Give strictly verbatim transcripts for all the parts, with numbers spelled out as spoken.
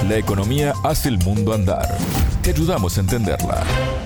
La economía hace el mundo andar. Te ayudamos a entenderla.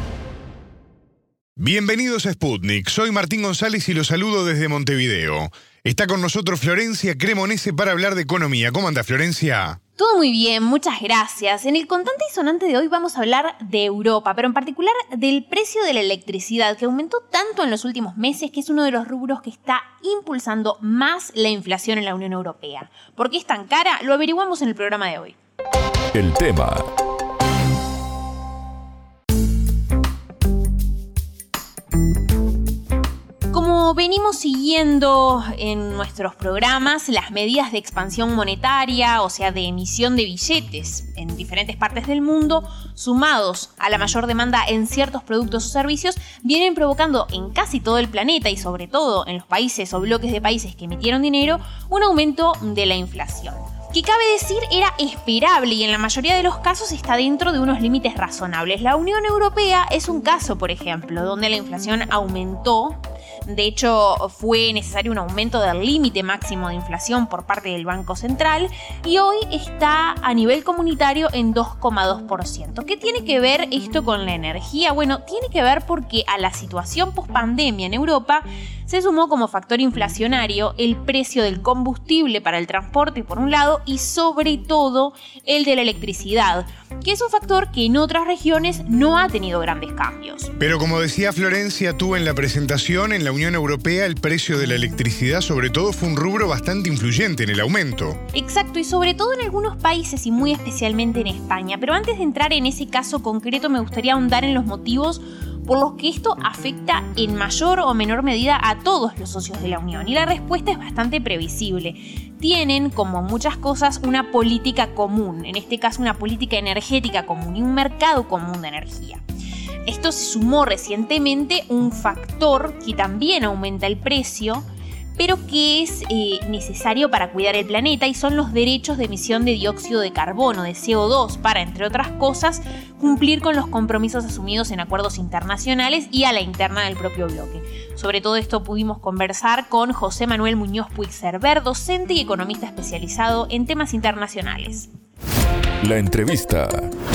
Bienvenidos a Sputnik. Soy Martín González y los saludo desde Montevideo. Está con nosotros Florencia Cremonese para hablar de economía. ¿Cómo anda, Florencia? Todo muy bien, muchas gracias. En el contante y sonante de hoy vamos a hablar de Europa, pero en particular del precio de la electricidad, que aumentó tanto en los últimos meses que es uno de los rubros que está impulsando más la inflación en la Unión Europea. ¿Por qué es tan cara? Lo averiguamos en el programa de hoy. El tema. Como venimos siguiendo en nuestros programas, las medidas de expansión monetaria, o sea, de emisión de billetes en diferentes partes del mundo, sumados a la mayor demanda en ciertos productos o servicios, vienen provocando en casi todo el planeta y sobre todo en los países o bloques de países que emitieron dinero, un aumento de la inflación. Que cabe decir era esperable y en la mayoría de los casos está dentro de unos límites razonables. La Unión Europea es un caso, por ejemplo, donde la inflación aumentó. De hecho, fue necesario un aumento del límite máximo de inflación por parte del Banco Central y hoy está a nivel comunitario en dos coma dos por ciento. ¿Qué tiene que ver esto con la energía? Bueno, tiene que ver porque a la situación post-pandemia en Europa se sumó como factor inflacionario el precio del combustible para el transporte por un lado y sobre todo el de la electricidad, que es un factor que en otras regiones no ha tenido grandes cambios. Pero como decía Florencia tú en la presentación, en la Unión Europea el precio de la electricidad sobre todo fue un rubro bastante influyente en el aumento. Exacto, y sobre todo en algunos países y muy especialmente en España. Pero antes de entrar en ese caso concreto me gustaría ahondar en los motivos por los que esto afecta en mayor o menor medida a todos los socios de la Unión. Y la respuesta es bastante previsible. Tienen, como muchas cosas, una política común, en este caso una política energética común y un mercado común de energía. Esto se sumó recientemente un factor que también aumenta el precio, pero que es eh, necesario para cuidar el planeta y son los derechos de emisión de dióxido de carbono, de C O dos, para, entre otras cosas, cumplir con los compromisos asumidos en acuerdos internacionales y a la interna del propio bloque. Sobre todo esto pudimos conversar con José Manuel Muñoz Puigcerver, docente y economista especializado en temas internacionales. La entrevista.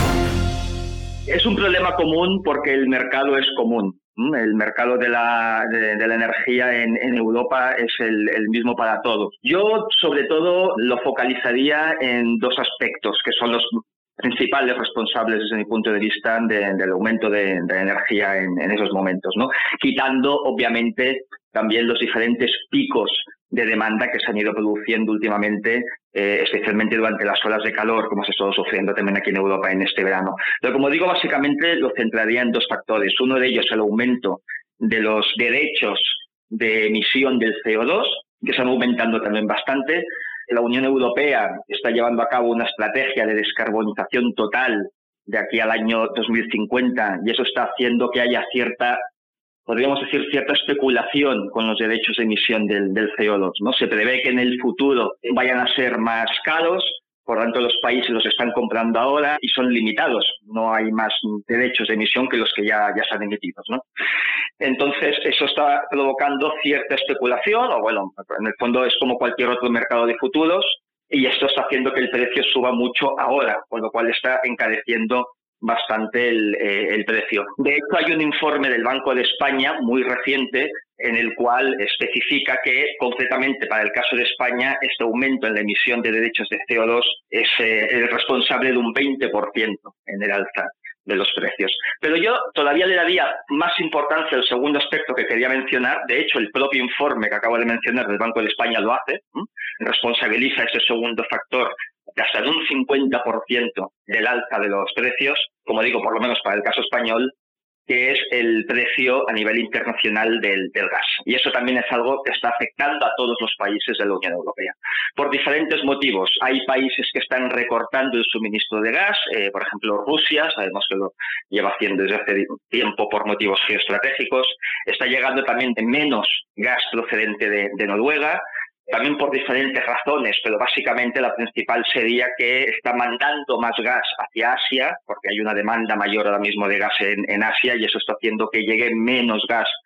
Es un problema común porque el mercado es común. El mercado de la, de, de la energía en, en Europa es el, el mismo para todos. Yo, sobre todo, lo focalizaría en dos aspectos que son los principales responsables, desde mi punto de vista, de, del aumento de, de energía en, en esos momentos, ¿no? Quitando, obviamente, también los diferentes picos de demanda que se han ido produciendo últimamente, eh, especialmente durante las olas de calor, como se ha estado sufriendo también aquí en Europa en este verano. Pero como digo, básicamente lo centraría en dos factores. Uno de ellos, el aumento de los derechos de emisión del C O dos, que están aumentando también bastante. La Unión Europea está llevando a cabo una estrategia de descarbonización total de aquí al año dos mil cincuenta y eso está haciendo que haya cierta, podríamos decir, cierta especulación con los derechos de emisión del, del C O dos, ¿no? Se prevé que en el futuro vayan a ser más caros, por lo tanto los países los están comprando ahora y son limitados. No hay más derechos de emisión que los que ya, ya se han emitido, ¿no? Entonces eso está provocando cierta especulación, o bueno, en el fondo es como cualquier otro mercado de futuros, y esto está haciendo que el precio suba mucho ahora, con lo cual está encareciendo bastante el, eh, el precio. De hecho, hay un informe del Banco de España muy reciente en el cual especifica que, concretamente para el caso de España, este aumento en la emisión de derechos de C O dos es eh, el responsable de un veinte por ciento en el alza de los precios. Pero yo todavía le daría más importancia al segundo aspecto que quería mencionar. De hecho, el propio informe que acabo de mencionar del Banco de España lo hace, ¿eh? Responsabiliza ese segundo factor de hasta en un cincuenta por ciento del alza de los precios, como digo, por lo menos para el caso español, que es el precio a nivel internacional del, del gas. Y eso también es algo que está afectando a todos los países de la Unión Europea. Por diferentes motivos. Hay países que están recortando el suministro de gas, eh, por ejemplo Rusia, sabemos que lo lleva haciendo desde hace tiempo por motivos geoestratégicos. Está llegando también menos gas procedente de, de Noruega, también por diferentes razones, pero básicamente la principal sería que está mandando más gas hacia Asia, porque hay una demanda mayor ahora mismo de gas en, en Asia, y eso está haciendo que llegue menos gas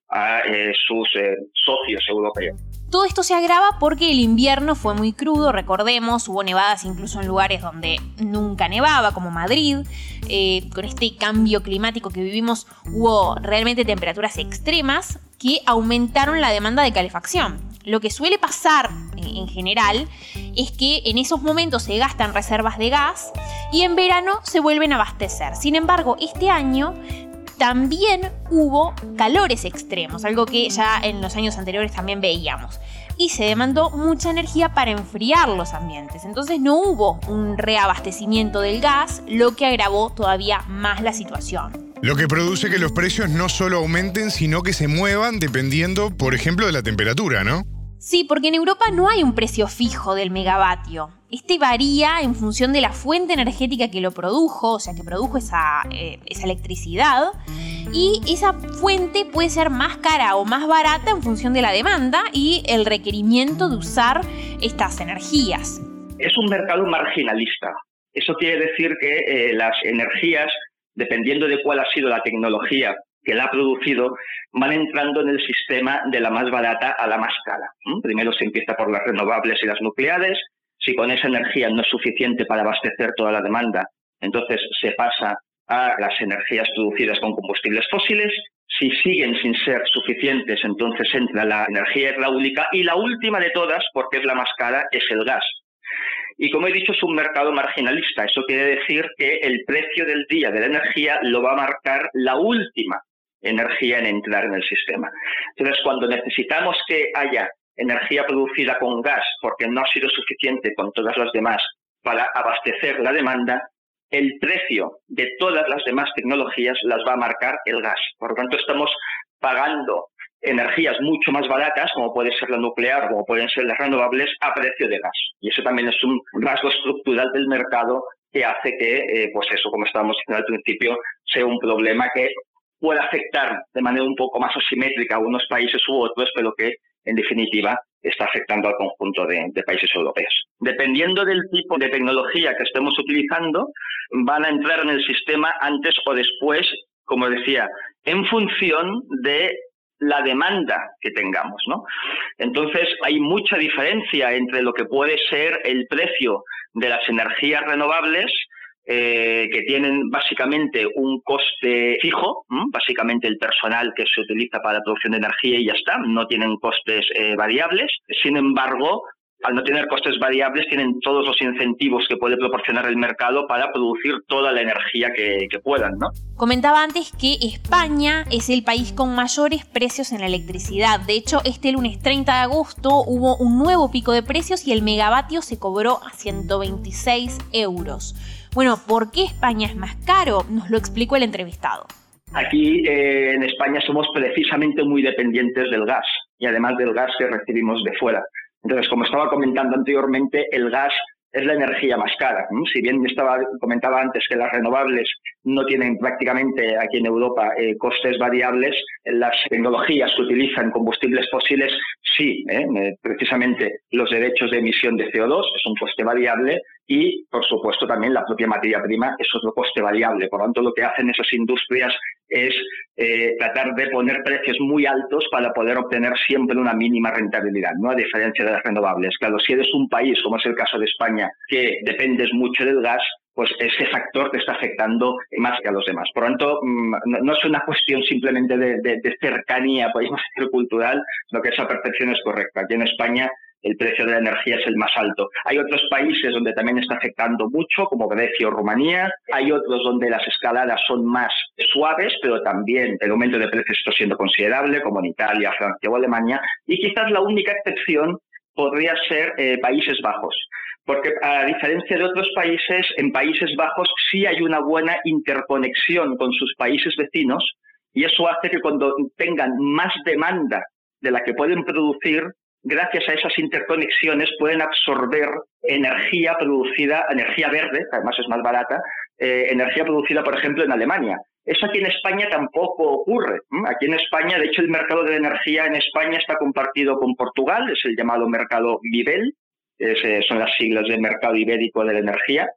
a eh, sus eh, socios europeos. Todo esto se agrava porque el invierno fue muy crudo, recordemos, hubo nevadas incluso en lugares donde nunca nevaba, como Madrid. Eh, con este cambio climático que vivimos hubo realmente temperaturas extremas que aumentaron la demanda de calefacción. Lo que suele pasar en general es que en esos momentos se gastan reservas de gas y en verano se vuelven a abastecer. Sin embargo, este año también hubo calores extremos, algo que ya en los años anteriores también veíamos. Y se demandó mucha energía para enfriar los ambientes. Entonces no hubo un reabastecimiento del gas, lo que agravó todavía más la situación. Lo que produce que los precios no solo aumenten, sino que se muevan dependiendo, por ejemplo, de la temperatura, ¿no? Sí, porque en Europa no hay un precio fijo del megavatio. Este varía en función de la fuente energética que lo produjo, o sea, que produjo esa, eh, esa electricidad. Y esa fuente puede ser más cara o más barata en función de la demanda y el requerimiento de usar estas energías. Es un mercado marginalista. Eso quiere decir que eh, las energías, dependiendo de cuál ha sido la tecnología que la ha producido, van entrando en el sistema de la más barata a la más cara. ¿Mm? Primero se empieza por las renovables y las nucleares. Si con esa energía no es suficiente para abastecer toda la demanda, entonces se pasa a las energías producidas con combustibles fósiles. Si siguen sin ser suficientes, entonces entra la energía hidráulica y la última de todas, porque es la más cara, es el gas. Y como he dicho, es un mercado marginalista. Eso quiere decir que el precio del día de la energía lo va a marcar la última energía en entrar en el sistema. Entonces, cuando necesitamos que haya energía producida con gas, porque no ha sido suficiente con todas las demás para abastecer la demanda, el precio de todas las demás tecnologías las va a marcar el gas. Por lo tanto, estamos pagando energías mucho más baratas, como puede ser la nuclear, como pueden ser las renovables, a precio de gas. Y eso también es un rasgo estructural del mercado que hace que, eh, pues eso, como estábamos diciendo al principio, sea un problema que puede afectar de manera un poco más asimétrica a unos países u otros, pero que, en definitiva, está afectando al conjunto de, de países europeos. Dependiendo del tipo de tecnología que estemos utilizando, van a entrar en el sistema antes o después, como decía, en función de la demanda que tengamos, ¿no? Entonces, hay mucha diferencia entre lo que puede ser el precio de las energías renovables, eh, que tienen básicamente un coste fijo, ¿m? básicamente el personal que se utiliza para la producción de energía y ya está, no tienen costes eh, variables. Sin embargo, al no tener costes variables, tienen todos los incentivos que puede proporcionar el mercado para producir toda la energía que, que puedan, ¿no? Comentaba antes que España es el país con mayores precios en la electricidad. De hecho, este lunes treinta de agosto hubo un nuevo pico de precios y el megavatio se cobró a ciento veintiséis euros. Bueno, ¿por qué España es más caro? Nos lo explicó el entrevistado. Aquí eh, en España somos precisamente muy dependientes del gas y además del gas que recibimos de fuera. Entonces, como estaba comentando anteriormente, el gas es la energía más cara. Si bien estaba, comentaba antes que las renovables no tienen prácticamente aquí en Europa eh, costes variables, las tecnologías que utilizan combustibles fósiles sí, ¿eh? precisamente los derechos de emisión de C O dos es un coste variable y, por supuesto, también la propia materia prima es otro coste variable. Por lo tanto, lo que hacen esas industrias es eh, tratar de poner precios muy altos para poder obtener siempre una mínima rentabilidad, ¿no? A diferencia de las renovables. Claro, si eres un país, como es el caso de España, que dependes mucho del gas, pues ese factor te está afectando más que a los demás. Por lo tanto, no, no es una cuestión simplemente de, de, de cercanía, podemos decir, cultural, sino que esa percepción es correcta. Aquí en España el precio de la energía es el más alto. Hay otros países donde también está afectando mucho, como Grecia o Rumanía. Hay otros donde las escaladas son más suaves, pero también el aumento de precios está siendo considerable, como en Italia, Francia o Alemania. Y quizás la única excepción podría ser eh, Países Bajos. Porque a diferencia de otros países, en Países Bajos sí hay una buena interconexión con sus países vecinos y eso hace que cuando tengan más demanda de la que pueden producir, gracias a esas interconexiones pueden absorber energía producida, energía verde, que además es más barata, eh, energía producida, por ejemplo, en Alemania. Eso aquí en España tampoco ocurre. Aquí en España, de hecho, el mercado de la energía en España está compartido con Portugal, es el llamado mercado Vivel, es, son las siglas del mercado ibérico de la energía,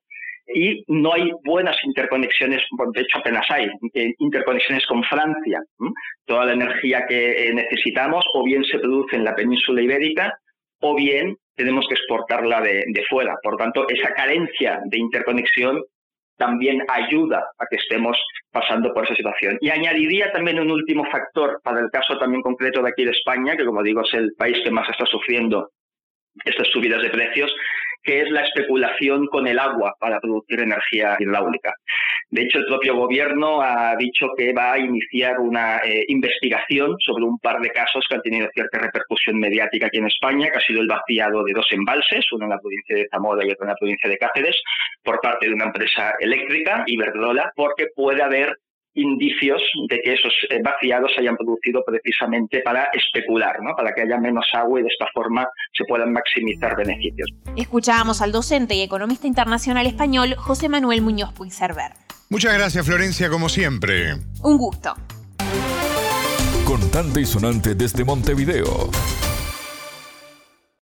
y no hay buenas interconexiones, de hecho apenas hay interconexiones con Francia. Toda la energía que necesitamos o bien se produce en la península ibérica o bien tenemos que exportarla de, de fuera. Por tanto, esa carencia de interconexión también ayuda a que estemos pasando por esa situación. Y añadiría también un último factor para el caso también concreto de aquí de España, que como digo es el país que más está sufriendo estas subidas de precios, que es la especulación con el agua para producir energía hidráulica. De hecho, el propio gobierno ha dicho que va a iniciar una eh, investigación sobre un par de casos que han tenido cierta repercusión mediática aquí en España, que ha sido el vaciado de dos embalses, uno en la provincia de Zamora y otro en la provincia de Cáceres, por parte de una empresa eléctrica, Iberdrola, porque puede haber indicios de que esos vaciados se hayan producido precisamente para especular, ¿no? Para que haya menos agua y de esta forma se puedan maximizar beneficios. Escuchábamos al docente y economista internacional español José Manuel Muñoz Puigcerver. Muchas gracias, Florencia, como siempre. Un gusto. Contante y sonante desde Montevideo.